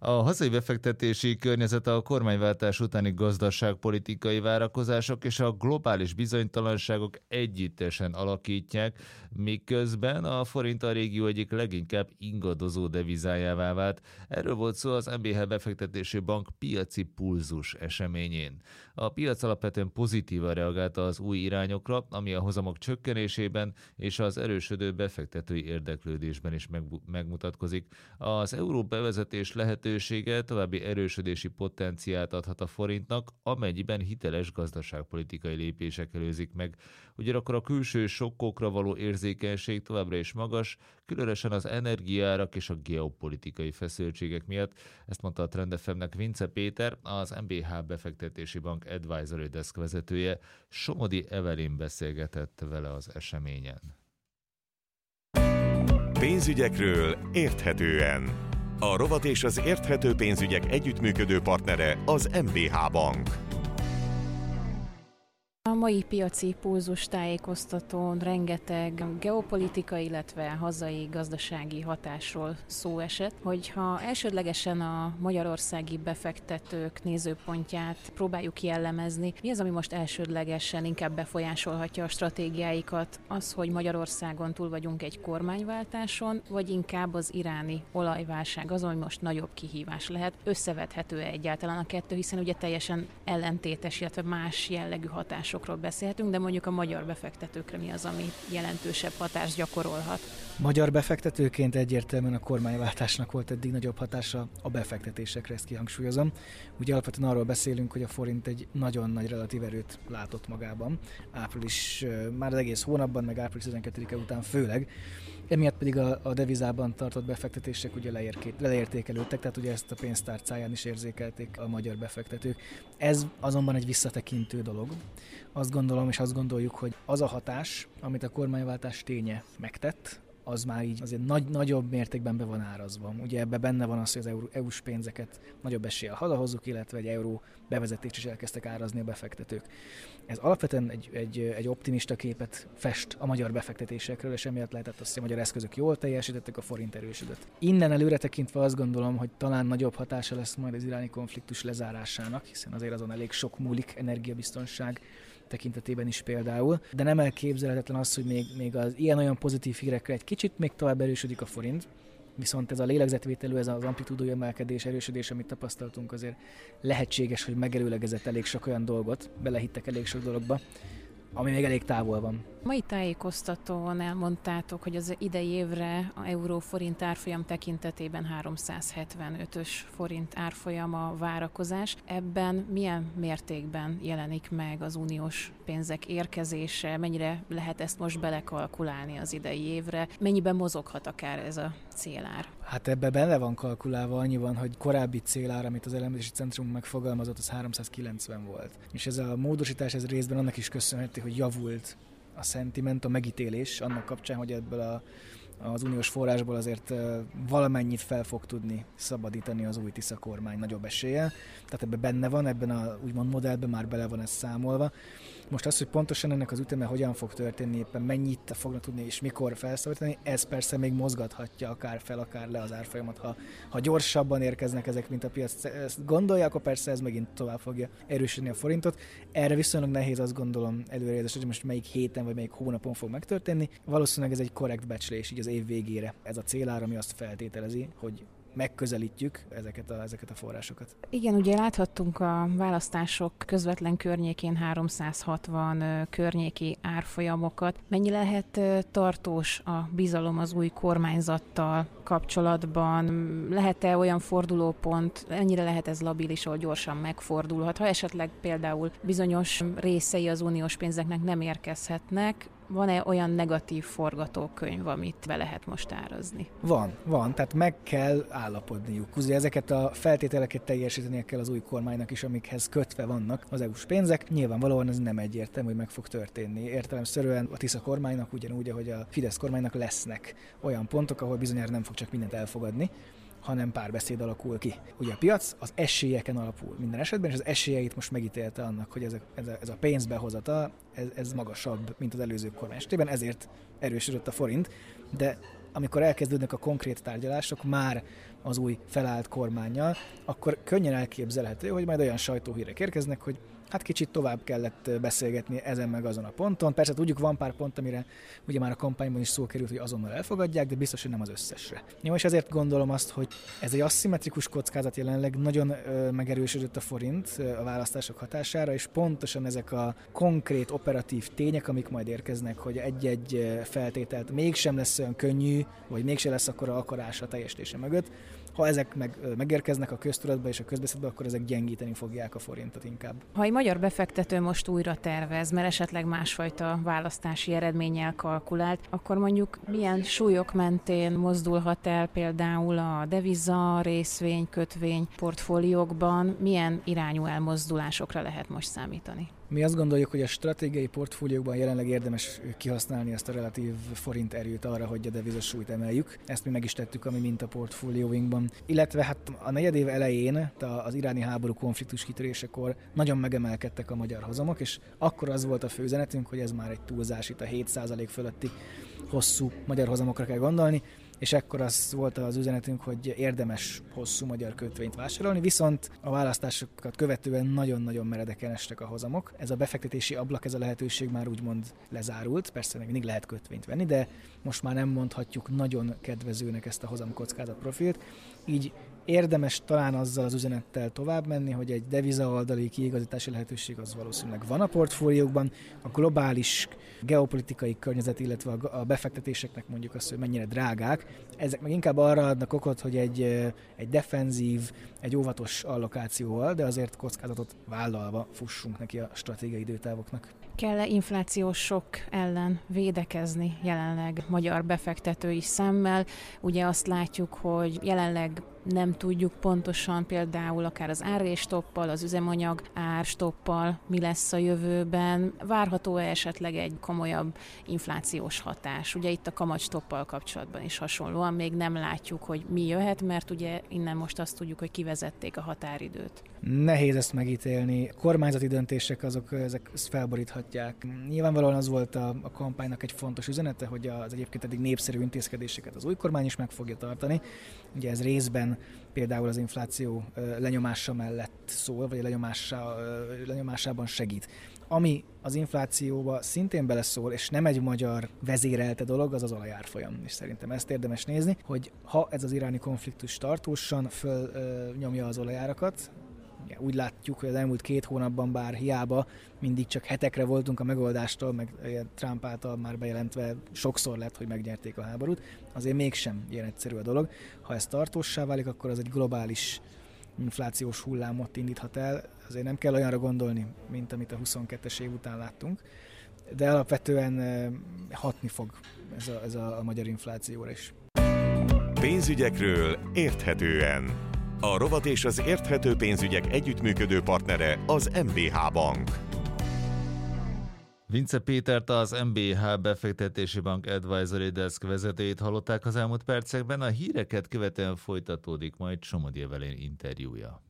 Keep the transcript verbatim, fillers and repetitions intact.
A hazai befektetési környezet a kormányváltás utáni gazdaságpolitikai várakozások és a globális bizonytalanságok együttesen alakítják, miközben a forint a régió egyik leginkább ingadozó devizájává vált. Erről volt szó az em bé há Befektetési Bank piaci pulzus eseményén. A piac alapvetően pozitívan reagálta az új irányokra, ami a hozamok csökkenésében és az erősödő befektetői érdeklődésben is megmutatkozik. Az euró bevezetés lehetősége további erősödési potenciált adhat a forintnak, amennyiben hiteles gazdaságpolitikai lépések előzik meg. Ugyanakkor a külső sokkokra való érzékenység továbbra is magas, különösen az energiaárak és a geopolitikai feszültségek miatt. Ezt mondta a Trend ef em-nek Vince Péter, az em bé há Befektetési Bank Advisory Desk vezetője. Somodi Evelyn beszélgetett vele az eseményen. Pénzügyekről érthetően. A rovat és az érthető pénzügyek együttműködő partnere az em bé há Bank. A mai piaci pulzus tájékoztatón rengeteg geopolitikai, illetve hazai gazdasági hatásról szó esett. Hogyha elsődlegesen a magyarországi befektetők nézőpontját próbáljuk jellemezni, mi az, ami most elsődlegesen inkább befolyásolhatja a stratégiáikat? Az, hogy Magyarországon túl vagyunk egy kormányváltáson, vagy inkább az iráni olajválság az, ami most nagyobb kihívás lehet? Összevethető-e egyáltalán a kettő, hiszen ugye teljesen ellentétes, illetve más jellegű hatás sokról beszélhetünk, de mondjuk a magyar befektetőkre mi az, ami jelentősebb hatást gyakorolhat? Magyar befektetőként egyértelműen a kormányváltásnak volt eddig nagyobb hatása a befektetésekre, ezt kihangsúlyozom. Ugye alapvetően arról beszélünk, hogy a forint egy nagyon nagy relatív erőt látott magában. Április, már az egész hónapban, meg április tizenkettedike után főleg. Emiatt pedig a, a devizában tartott befektetések ugye leérké, leértékelődtek, tehát ugye ezt a pénztárcáján is érzékelték a magyar befektetők. Ez azonban egy visszatekintő dolog. Azt gondolom, és azt gondoljuk, hogy az a hatás, amit a kormányváltás ténye megtett, az már így azért nagy, nagyobb mértékben be van árazva. Ugye ebben benne van az, hogy az euró, é u-s pénzeket nagyobb eséllyel hazahozzuk, illetve egy euró bevezetést is elkezdtek árazni a befektetők. Ez alapvetően egy, egy, egy optimista képet fest a magyar befektetésekről, és emiatt lehetett azt, hogy a magyar eszközök jól teljesítettek, a forint erősödött. Innen előre tekintve azt gondolom, hogy talán nagyobb hatása lesz majd az iráni konfliktus lezárásának, hiszen azért azon elég sok múlik, energiabiztonság tekintetében is például, de nem elképzelhetetlen az, hogy még, még az ilyen-olyan pozitív hírekkel egy kicsit még tovább erősödik a forint, viszont ez a lélegzetvételű, ez az amplitúdó emelkedés, erősödés, amit tapasztaltunk, azért lehetséges, hogy megelőlegezett elég sok olyan dolgot, belehittek elég sok dologba, ami még elég távol van. Mai tájékoztatón elmondtátok, hogy az idei évre a euró-forint árfolyam tekintetében háromszázhetvenötös forint árfolyam a várakozás. Ebben milyen mértékben jelenik meg az uniós pénzek érkezése? Mennyire lehet ezt most belekalkulálni az idei évre? Mennyiben mozoghat akár ez a célár? Hát ebbe benne van kalkulálva, annyi van, hogy korábbi célár, amit az elemzési centrum megfogalmazott, az háromszázkilencven volt. És ez a módosítás ez részben annak is köszönhető, hogy javult a szentiment, a megítélés annak kapcsán, hogy ebből a, az uniós forrásból azért uh, valamennyit fel fog tudni szabadítani az új Tisza kormány nagyobb eséllyel. Tehát ebben benne van, ebben a úgymond modellben már bele van ez számolva. Most az, hogy pontosan ennek az üteme hogyan fog történni, éppen mennyit fognak tudni és mikor felszabadítani, ez persze még mozgathatja akár fel, akár le az árfolyamat. Ha, ha gyorsabban érkeznek ezek, mint a piac ezt gondolja, akkor persze ez megint tovább fogja erősíteni a forintot. Erre viszonylag nehéz azt gondolom előrejelzés, hogy most melyik héten vagy melyik hónapon fog megtörténni. Valószínűleg ez egy korrekt becslés így az év végére. Ez a célár, ami azt feltételezi, hogy megközelítjük ezeket a, ezeket a forrásokat. Igen, ugye láthattunk a választások közvetlen környékén háromszázhatvan környéki árfolyamokat. Mennyi lehet tartós a bizalom az új kormányzattal kapcsolatban? Lehet-e olyan fordulópont, ennyire lehet ez labilis, ahol gyorsan megfordulhat? Ha esetleg például bizonyos részei az uniós pénzeknek nem érkezhetnek, van-e olyan negatív forgatókönyv, amit be lehet most árazni? Van, van, tehát meg kell állapodniuk. Ugye ezeket a feltételeket teljesítenie kell az új kormánynak is, amikhez kötve vannak az é u-s pénzek. Nyilvánvalóan ez nem egyértelmű, hogy meg fog történni. Értelemszerűen a Tisza kormánynak, ugyanúgy, ahogy a Fidesz kormánynak lesznek olyan pontok, ahol bizonyára nem fog csak mindent elfogadni, hanem párbeszéd alakul ki. Ugye a piac az esélyeken alapul minden esetben, és az esélyeit most megítélte annak, hogy ez a, ez a, ez a pénzbehozata, ez, ez magasabb, mint az előző kormány esetében, ezért erősödött a forint, de amikor elkezdődnek a konkrét tárgyalások már az új felállt kormánnyal, akkor könnyen elképzelhető, hogy majd olyan sajtóhírek érkeznek, hogy hát kicsit tovább kellett beszélgetni ezen meg azon a ponton. Persze tudjuk, van pár pont, amire ugye már a kampányban is szó került, hogy azonnal elfogadják, de biztos, hogy nem az összesre. Jó, és ezért gondolom azt, hogy ez egy aszimmetrikus kockázat jelenleg, nagyon ö, megerősödött a forint ö, a választások hatására, és pontosan ezek a konkrét operatív tények, amik majd érkeznek, hogy egy-egy feltételt mégsem lesz olyan könnyű, vagy mégsem lesz akkora akarás a teljesítése mögött. Ha ezek meg, megérkeznek a köztudatba és a közbeszédbe, akkor ezek gyengíteni fogják a forintot inkább. Ha egy magyar befektető most újra tervez, mert esetleg másfajta választási eredménnyel kalkulált, akkor mondjuk milyen súlyok mentén mozdulhat el például a deviza, részvény, kötvény portfóliókban, milyen irányú elmozdulásokra lehet most számítani? Mi azt gondoljuk, hogy a stratégiai portfóliókban jelenleg érdemes kihasználni ezt a relatív forint erőt arra, hogy a devizasúlyt emeljük. Ezt mi meg is tettük a mi mintaportfólióinkban. Illetve hát a negyedév elején, az iráni háború konfliktus kitörésekor nagyon megemelkedtek a magyar hozamok, és akkor az volt a főüzenetünk, hogy ez már egy túlzás, itt a hét százalék fölötti hosszú magyar hozamokra kell gondolni, és ekkor az volt az üzenetünk, hogy érdemes hosszú magyar kötvényt vásárolni, viszont a választásokat követően nagyon-nagyon meredeken estek a hozamok. Ez a befektetési ablak, ez a lehetőség már úgymond lezárult, persze még mindig lehet kötvényt venni, de most már nem mondhatjuk nagyon kedvezőnek ezt a hozamkockázat profilt, így érdemes talán azzal az üzenettel tovább menni, hogy egy deviza oldali kiigazítási lehetőség az valószínűleg van a portfóliókban, a globális geopolitikai környezet, illetve a befektetéseknek mondjuk azt, hogy mennyire drágák, ezek meg inkább arra adnak okot, hogy egy, egy defenzív, egy óvatos allokációval, de azért kockázatot vállalva fussunk neki a stratégiai időtávoknak. Kell-e inflációs sok ellen védekezni jelenleg magyar befektetői szemmel? Ugye azt látjuk, hogy jelenleg nem tudjuk pontosan például akár az árréstoppal, az üzemanyag árstoppal mi lesz a jövőben. Várható-e esetleg egy komolyabb inflációs hatás? Ugye itt a kamatstoppal kapcsolatban is hasonlóan még nem látjuk, hogy mi jöhet, mert ugye innen most azt tudjuk, hogy kivezették a határidőt. Nehéz ezt megítélni. A kormányzati döntések azok ezek felboríthatják. Nyilvánvalóan az volt a, a kampánynak egy fontos üzenete, hogy az egyébként eddig népszerű intézkedéseket az új kormány is meg fogja tartani. Ugye ez részben például az infláció lenyomása mellett szól, vagy a lenyomása, lenyomásában segít. Ami az inflációba szintén beleszól, és nem egy magyar vezérelte dolog, az az olajárfolyam. És szerintem ezt érdemes nézni, hogy ha ez az iráni konfliktus tartósan fölnyomja az olajárakat, úgy látjuk, hogy az elmúlt két hónapban bár hiába mindig csak hetekre voltunk a megoldástól, meg Trump által már bejelentve sokszor lett, hogy megnyerték a háborút, azért mégsem ilyen egyszerű a dolog. Ha ez tartóssá válik, akkor az egy globális inflációs hullámot indíthat el. Azért nem kell olyanra gondolni, mint amit a huszonkettes év után láttunk, de alapvetően hatni fog ez a, ez a, a magyar inflációra is. Pénzügyekről érthetően. A rovat és az érthető pénzügyek együttműködő partnere az em bé há Bank. Vince Pétert, az em bé há Befektetési Bank Advisory Desk vezetőjét hallották az elmúlt percekben. A híreket követően folytatódik majd Somogyi Evelyn interjúja.